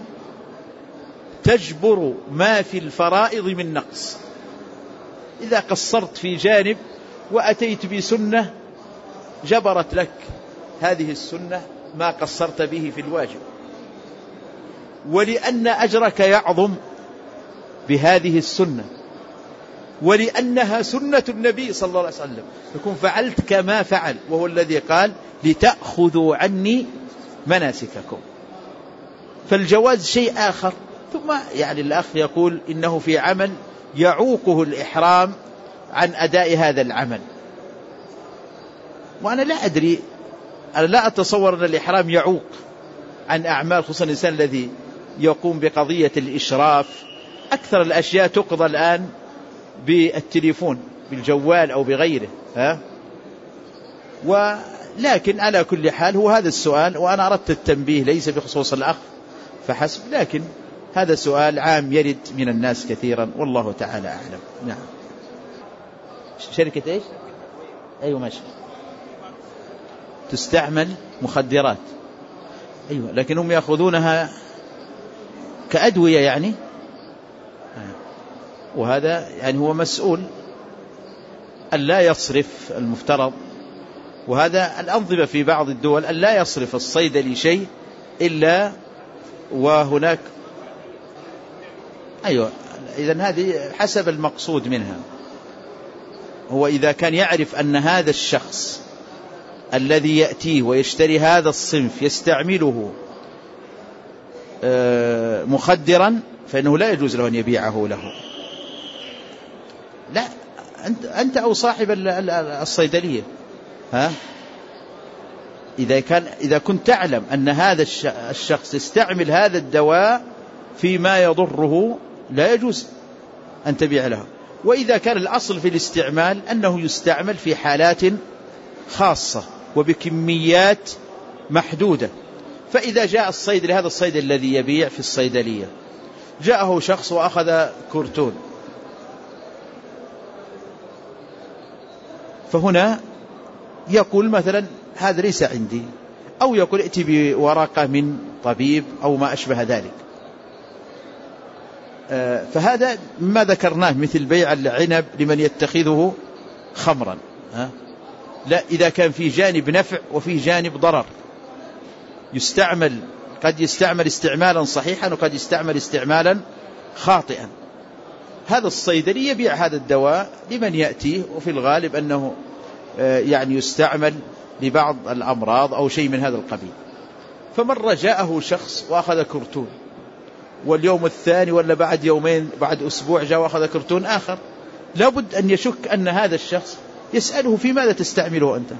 تجبر ما في الفرائض من نقص. إذا قصرت في جانب وأتيت بسنة جبرت لك هذه السنة ما قصرت به في الواجب، ولأن أجرك يعظم بهذه السنة، ولأنها سنة النبي صلى الله عليه وسلم، يكون فعلت كما فعل، وهو الذي قال لتأخذوا عني مناسككم. فالجواز شيء آخر. ثم يعني الأخ يقول إنه في عمل يعوقه الإحرام عن أداء هذا العمل، وأنا لا أدري، أنا لا أتصور أن الإحرام يعوق عن أعمال، خصوصا الإنسان الذي يقوم بقضية الإشراف. أكثر الأشياء تقضى الآن بالتليفون، بالجوال أو بغيره، ولكن على كل حال هو هذا السؤال، وأنا أردت التنبيه ليس بخصوص الأخ فحسب، لكن هذا سؤال عام يرد من الناس كثيرا، والله تعالى أعلم. نعم. شركة إيش؟ أيوة ماشي، تستعمل مخدرات، أيوة، لكن هم يأخذونها كأدوية يعني، وهذا يعني هو مسؤول أن لا يصرف المفترض، وهذا الأنظمة في بعض الدول أن لا يصرف الصيدلي شيء إلا وهناك، أيوة، إذن هذه حسب المقصود منها. هو إذا كان يعرف أن هذا الشخص الذي يأتيه ويشتري هذا الصنف يستعمله مخدرا فإنه لا يجوز له أن يبيعه له. لا، أنت أو صاحب الصيدلية، إذا كنت تعلم أن هذا الشخص يستعمل هذا الدواء فيما يضره لا يجوز أن تبيع له. وإذا كان الأصل في الاستعمال أنه يستعمل في حالات خاصة وبكميات محدودة، فإذا جاء الصيدلي، هذا الصيدلي الذي يبيع في الصيدلية، جاءه شخص وأخذ كرتون، فهنا يقول مثلا هذا ليس عندي، أو يقول ائتي بورقة من طبيب أو ما أشبه ذلك، فهذا ما ذكرناه مثل بيع العنب لمن يتخذه خمرا. لا، إذا كان في جانب نفع وفي جانب ضرر، يستعمل، قد يستعمل استعمالا صحيحا وقد يستعمل استعمالا خاطئا. هذا الصيدلي يبيع هذا الدواء لمن يأتيه، وفي الغالب أنه يعني يستعمل لبعض الأمراض أو شيء من هذا القبيل. فمرة جاءه شخص وأخذ كرتون، واليوم الثاني ولا بعد يومين بعد أسبوع جاء وأخذ كرتون آخر، لابد أن يشك أن هذا الشخص، يسأله في ماذا تستعمله أنت؟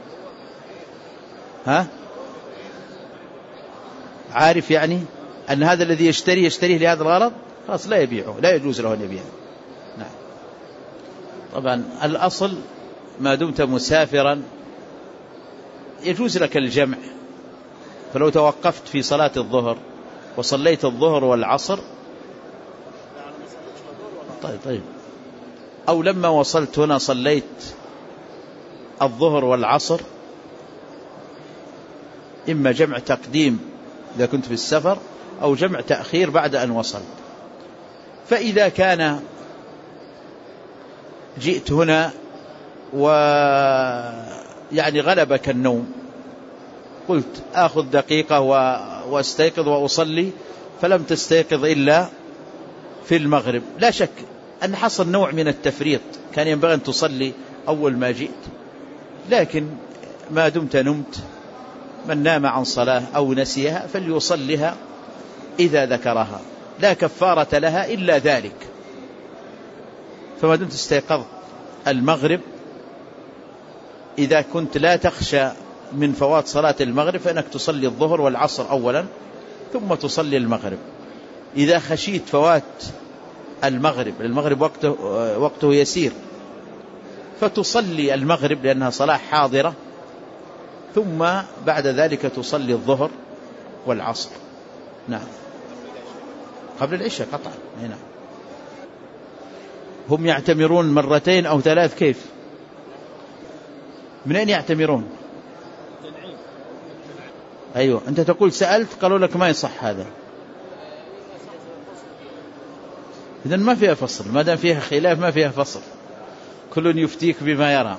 عارف يعني أن هذا الذي يشتريه لهذا الغرض، خلاص لا يبيعه، لا يجوز له أن يبيعه. نعم. طبعا الأصل ما دمت مسافرا يجوز لك الجمع، فلو توقفت في صلاة الظهر وصليت الظهر والعصر، طيب، أو لما وصلت هنا صليت الظهر والعصر، إما جمع تقديم إذا كنت في السفر، أو جمع تأخير بعد أن وصلت. فإذا كان جئت هنا ويعني غلبك النوم، قلت آخذ دقيقة واستيقظ وأصلي، فلم تستيقظ إلا في المغرب، لا شك أن حصل نوع من التفريط، كان ينبغي أن تصلي أول ما جئت، لكن ما دمت نمت، من نام عن صلاة أو نسيها فليصلها إذا ذكرها، لا كفارة لها إلا ذلك. فما دمت استيقظت المغرب، إذا كنت لا تخشى من فوات صلاة المغرب فإنك تصلي الظهر والعصر أولا ثم تصلي المغرب. إذا خشيت فوات المغرب وقته يسير، فتصلي المغرب لأنها صلاة حاضرة، ثم بعد ذلك تصلي الظهر والعصر. نعم، قبل العشاء قطعا. نعم. هم يعتمرون مرتين أو ثلاث، كيف؟ من أين يعتمرون؟ أيوة، أنت تقول سألت قالوا لك ما يصح هذا. إذن ما فيها فصل، ما دام فيها خلاف ما فيها فصل، كل يفتيك بما يرى.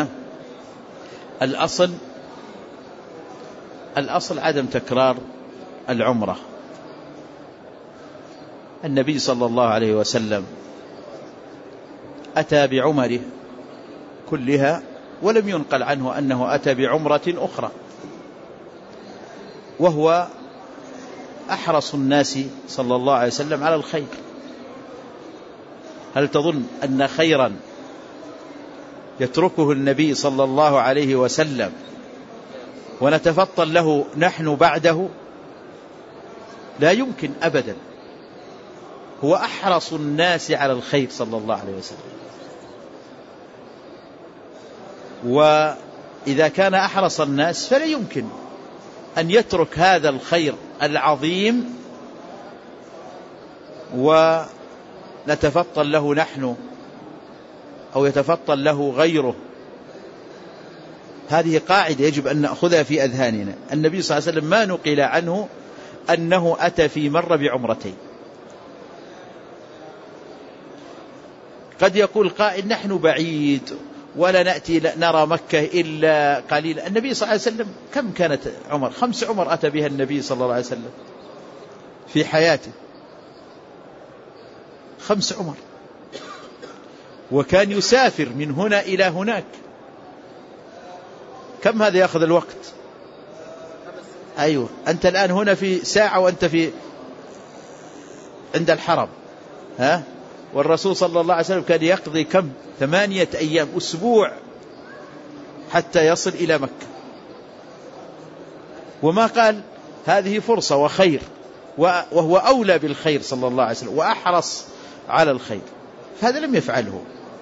الأصل عدم تكرار العمرة. النبي صلى الله عليه وسلم أتى بعمره كلها ولم ينقل عنه أنه أتى بعمرة أخرى، وهو أحرص الناس صلى الله عليه وسلم على الخير. هل تظن أن خيرا يتركه النبي صلى الله عليه وسلم ونتفضل له نحن بعده؟ لا يمكن أبدا. هو أحرص الناس على الخير صلى الله عليه وسلم، وإذا كان أحرص الناس فلا يمكن أن يترك هذا الخير العظيم ونتفضل له نحن أو يتفضل له غيره. هذه قاعدة يجب أن نأخذها في أذهاننا. النبي صلى الله عليه وسلم ما نقل عنه أنه أتى في مرة بعمرتين. قد يقول قائل نحن بعيد ولا نأتي نرى مكة إلا قليلا. النبي صلى الله عليه وسلم كم كانت عمر؟ 5 عمر أتى بها النبي صلى الله عليه وسلم في حياته، 5 عمر، وكان يسافر من هنا إلى هناك. كم هذا يأخذ الوقت؟ أيوة، أنت الآن هنا في ساعة وأنت في عند الحرم، والرسول صلى الله عليه وسلم كان يقضي كم؟ 8 أيام، أسبوع، حتى يصل إلى مكة. وما قال هذه فرصة وخير، وهو أولى بالخير صلى الله عليه وسلم وأحرص على الخير، هذا لم يفعله.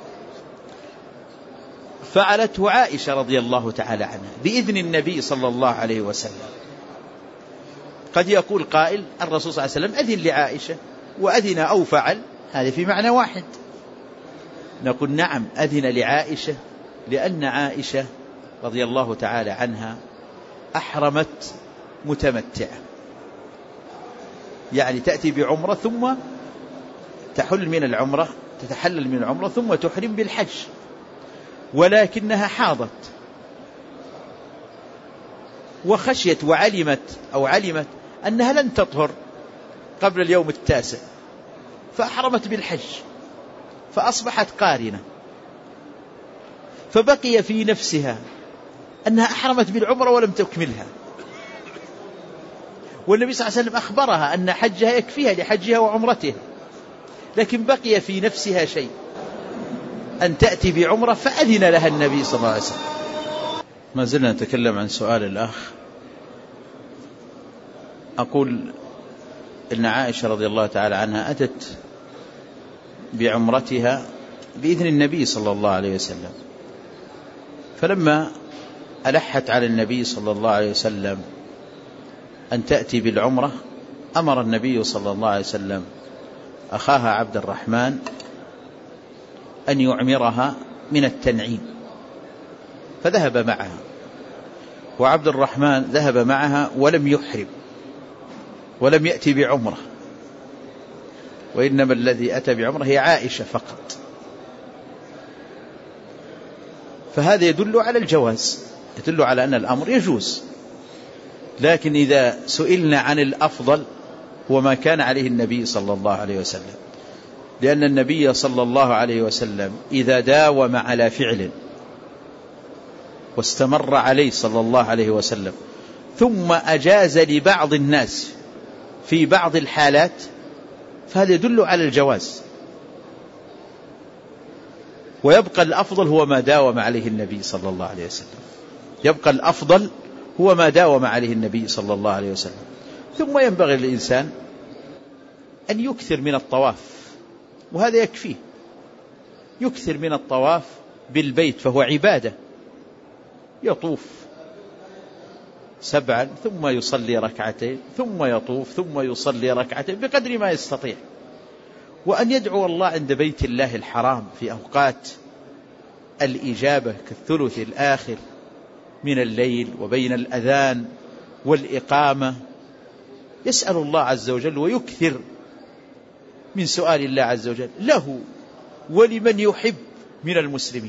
فعلته عائشة رضي الله تعالى عنها بإذن النبي صلى الله عليه وسلم. قد يقول قائل الرسول صلى الله عليه وسلم أذن لعائشة وأذن أو فعل، هذا في معنى واحد. نقول نعم، أذن لعائشة لأن عائشة رضي الله تعالى عنها أحرمت متمتعة، يعني تأتي بعمرة ثم تحل من العمرة، تتحلل من العمرة ثم تحرم بالحج، ولكنها حاضت وخشيت وعلمت أنها لن تطهر قبل اليوم 9، فأحرمت بالحج، فأصبحت قارنة، فبقي في نفسها أنها أحرمت بالعمرة ولم تكملها. والنبي صلى الله عليه وسلم أخبرها أن حجها يكفيها لحجها وعمرتها، لكن بقي في نفسها شيء أن تأتي بعمرة، فأذن لها النبي صلى الله عليه وسلم. ما زلنا نتكلم عن سؤال الأخ. أقول إن عائشة رضي الله تعالى عنها أتت بعمرتها بإذن النبي صلى الله عليه وسلم، فلما ألحت على النبي صلى الله عليه وسلم أن تأتي بالعمرة، أمر النبي صلى الله عليه وسلم أخاها عبد الرحمن أن يعمرها من التنعيم، فذهب معها، وعبد الرحمن ذهب معها ولم يحرم ولم يأتي بعمرة، وإنما الذي أتى بعمرة هي عائشة فقط. فهذا يدل على الجواز، يدل على أن الأمر يجوز. لكن إذا سئلنا عن الأفضل هو ما كان عليه النبي صلى الله عليه وسلم، لأن النبي صلى الله عليه وسلم إذا داوم على فعل واستمر عليه صلى الله عليه وسلم ثم أجاز لبعض الناس في بعض الحالات، فهذا يدل على الجواز. ويبقى الأفضل هو ما داوم عليه النبي صلى الله عليه وسلم، يبقى الأفضل هو ما داوم عليه النبي صلى الله عليه وسلم. ثم ينبغي للإنسان أن يكثر من الطواف، وهذا يكفيه، يكثر من الطواف بالبيت فهو عبادة، يطوف 7 ثم يصلي 2 ثم يطوف ثم يصلي 2 بقدر ما يستطيع، وأن يدعو الله عند بيت الله الحرام في أوقات الإجابة كالثلث الآخر من الليل وبين الأذان والإقامة، يسأل الله عز وجل ويكثر من سؤال الله عز وجل له ولمن يحب من المسلمين.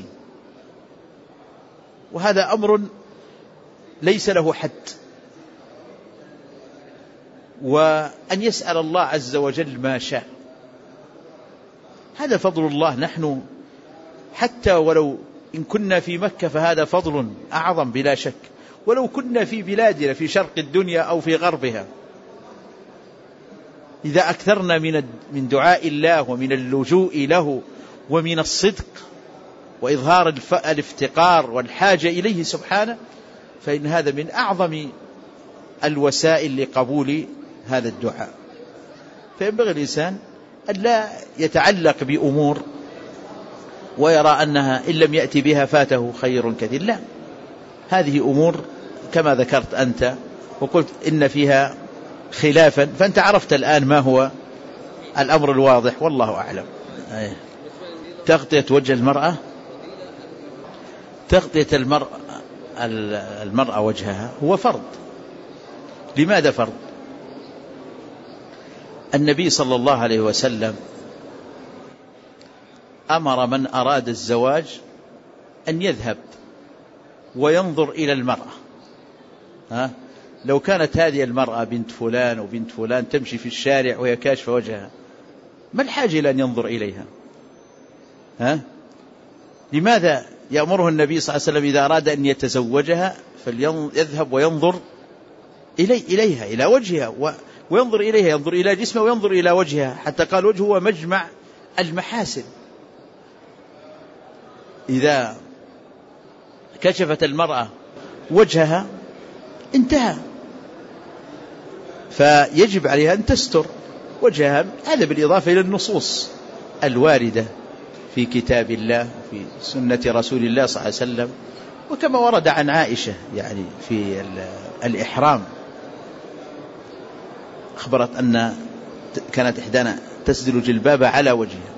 وهذا أمر ليس له حد، وأن يسأل الله عز وجل ما شاء، هذا فضل الله. نحن حتى ولو إن كنا في مكة فهذا فضل أعظم بلا شك، ولو كنا في بلادنا في شرق الدنيا أو في غربها، إذا أكثرنا من دعاء الله ومن اللجوء له ومن الصدق وإظهار الافتقار والحاجة إليه سبحانه، فإن هذا من أعظم الوسائل لقبول هذا الدعاء. فينبغي الإنسان أن لا يتعلق بأمور ويرى أنها إن لم يأتي بها فاته خير كثير، لا، هذه أمور كما ذكرت أنت وقلت إن فيها خلافا، فأنت عرفت الآن ما هو الأمر الواضح والله أعلم. تغطية وجه المرأة، تغطية المرأة وجهها هو فرض. لماذا فرض؟ النبي صلى الله عليه وسلم أمر من أراد الزواج أن يذهب وينظر إلى المرأة. لو كانت هذه المرأة بنت فلان وبنت فلان تمشي في الشارع وهي كاشفة وجهها، ما الحاجة إلى أن ينظر إليها؟ لماذا يأمره النبي صلى الله عليه وسلم إذا أراد أن يتزوجها فليذهب وينظر إليها، إلى وجهها، وينظر إليها، ينظر إلى جسمها وينظر إلى وجهها، حتى قال وجهه هو مجمع المحاسن. إذا كشفت المرأة وجهها انتهى، فيجب عليها أن تستر وجهها، هذا بالإضافة إلى النصوص الواردة في كتاب الله وفي سنة رسول الله صلى الله عليه وسلم، وكما ورد عن عائشة يعني في الإحرام أخبرت أن كانت إحدانا تسدل جلباب على وجهها،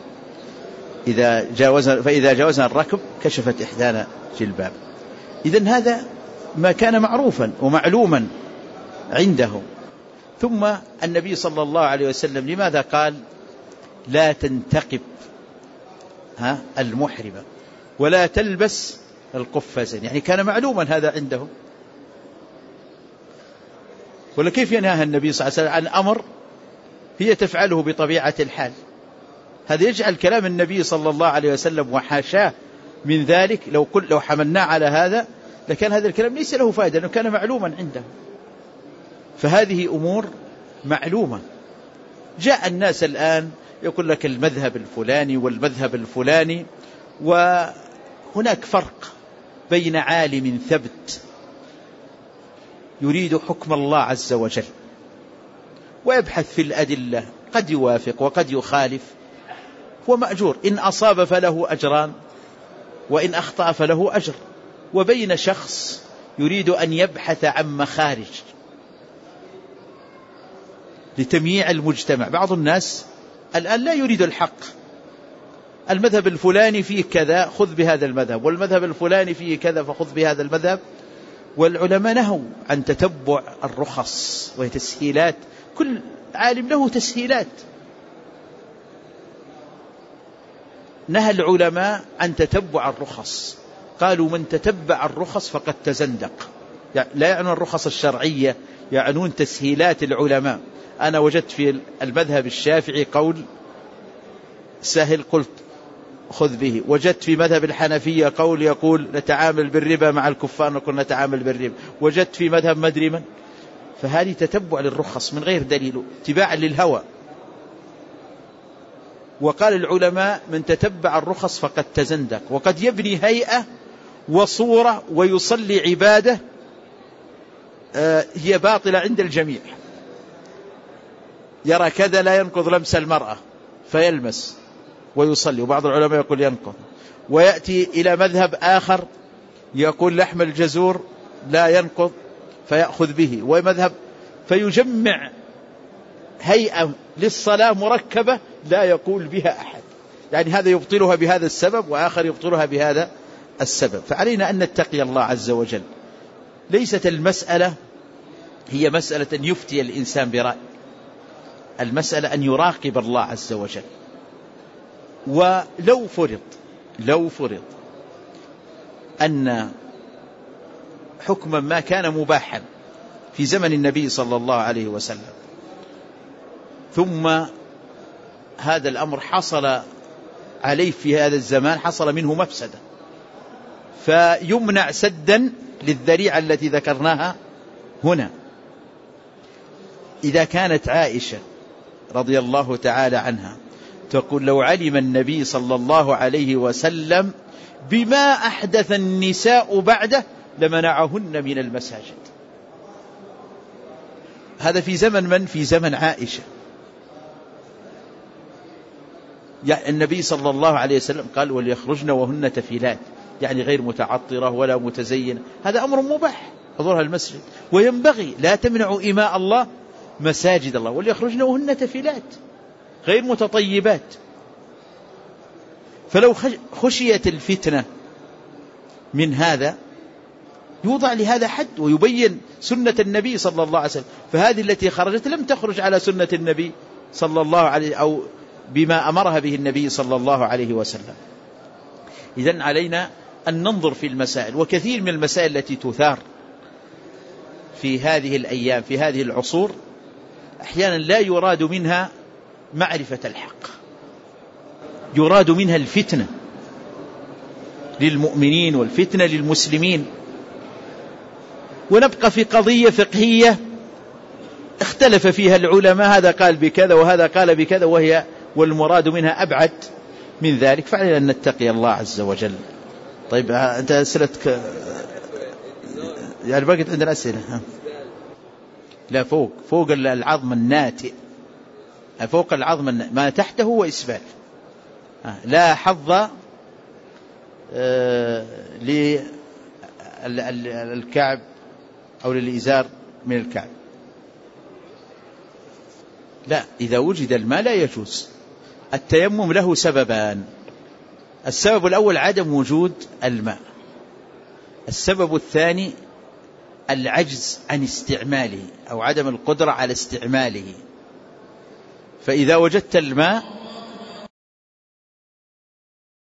فإذا جاوزنا الركب كشفت إحدانا جلباب. إذن هذا ما كان معروفا ومعلوما عندهم. ثم النبي صلى الله عليه وسلم لماذا قال لا تنتقب المحرمة ولا تلبس القفازين؟ يعني كان معلوما هذا عندهم، ولا كيف ينهاها النبي صلى الله عليه وسلم عن أمر هي تفعله بطبيعة الحال؟ هذا يجعل كلام النبي صلى الله عليه وسلم وحاشاه من ذلك، لو حملناه على هذا لكان هذا الكلام ليس له فائدة، لأنه كان معلوما عنده. فهذه أمور معلومة. جاء الناس الآن يقول لك المذهب الفلاني والمذهب الفلاني، وهناك فرق بين عالم ثبت يريد حكم الله عز وجل ويبحث في الأدلة، قد يوافق وقد يخالف، هو مأجور، إن أصاب فله أجران وإن أخطأ فله أجر، وبين شخص يريد أن يبحث عن مخارج لتمييع المجتمع. بعض الناس الآن لا يريد الحق، المذهب الفلاني فيه كذا خذ بهذا المذهب، والمذهب الفلاني فيه كذا فخذ بهذا المذهب. والعلماء نهوا عن تتبع الرخص وهي تسهيلات، كل عالم له تسهيلات. نهى العلماء عن تتبع الرخص، قالوا من تتبع الرخص فقد تزندق. لا يعنون الرخص الشرعية، يعنون تسهيلات العلماء. أنا وجدت في المذهب الشافعي قول سهل قلت خذ به، وجدت في مذهب الحنفية قول يقول نتعامل بالربا مع الكفار نقول نتعامل بالربا، وجدت في مذهب مدري من. فهذه تتبع للرخص من غير دليل، اتباع للهوى. وقال العلماء من تتبع الرخص فقد تزندق، وقد يبني هيئة وصورة ويصلي عبادة هي باطلة عند الجميع، يرى كذا لا ينقض لمس المرأة فيلمس ويصلي، وبعض العلماء يقول ينقض، ويأتي إلى مذهب آخر يقول لحم الجزور لا ينقض فيأخذ به، ومذهب فيجمع هيئة للصلاة مركبة لا يقول بها أحد، يعني هذا يبطلها بهذا السبب وآخر يبطلها بهذا السبب. فعلينا أن نتقي الله عز وجل. ليست المسألة هي مسألة أن يفتي الإنسان برأي، المسألة أن يراقب الله عز وجل. ولو فرض أن حكما ما كان مباحا في زمن النبي صلى الله عليه وسلم، ثم هذا الأمر حصل عليه في هذا الزمان، حصل منه مفسدة، فيمنع سدا للذريعة التي ذكرناها هنا. إذا كانت عائشة رضي الله تعالى عنها تقول لو علم النبي صلى الله عليه وسلم بما أحدث النساء بعده لمنعهن من المساجد. هذا في زمن من؟ في زمن عائشة. يعني النبي صلى الله عليه وسلم قال وليخرجن وهن تفيلات، يعني غير متعطرة ولا متزينة، هذا أمر مباح حضورها المسجد، وينبغي لا تمنعوا إماء الله مساجد الله، وليخرجن وهن تفيلات غير متطيبات. فلو خشيت الفتنة من هذا يوضع لهذا حد ويبين سنة النبي صلى الله عليه وسلم. فهذه التي خرجت لم تخرج على سنة النبي صلى الله عليه أو بما أمرها به النبي صلى الله عليه وسلم. إذن علينا أن ننظر في المسائل، وكثير من المسائل التي تثار في هذه الأيام في هذه العصور أحيانا لا يراد منها معرفة الحق، يراد منها الفتنة للمؤمنين والفتنة للمسلمين. ونبقى في قضية فقهية اختلف فيها العلماء، هذا قال بكذا وهذا قال بكذا، والمراد منها أبعد من ذلك. فعلينا أن نتقي الله عز وجل. طيب أنت أسئلتك يعني بقيت عندنا أسئلة؟ لا، فوق العظم الناتئ، فوق العظم ما تحته هو إسبال، لا حظ للكعب أو للإزار من الكعب. لا، إذا وجد الماء لا يجوز. التيمم له سببان: السبب الأول عدم وجود الماء، السبب الثاني العجز عن استعماله أو عدم القدرة على استعماله. فإذا وجدت الماء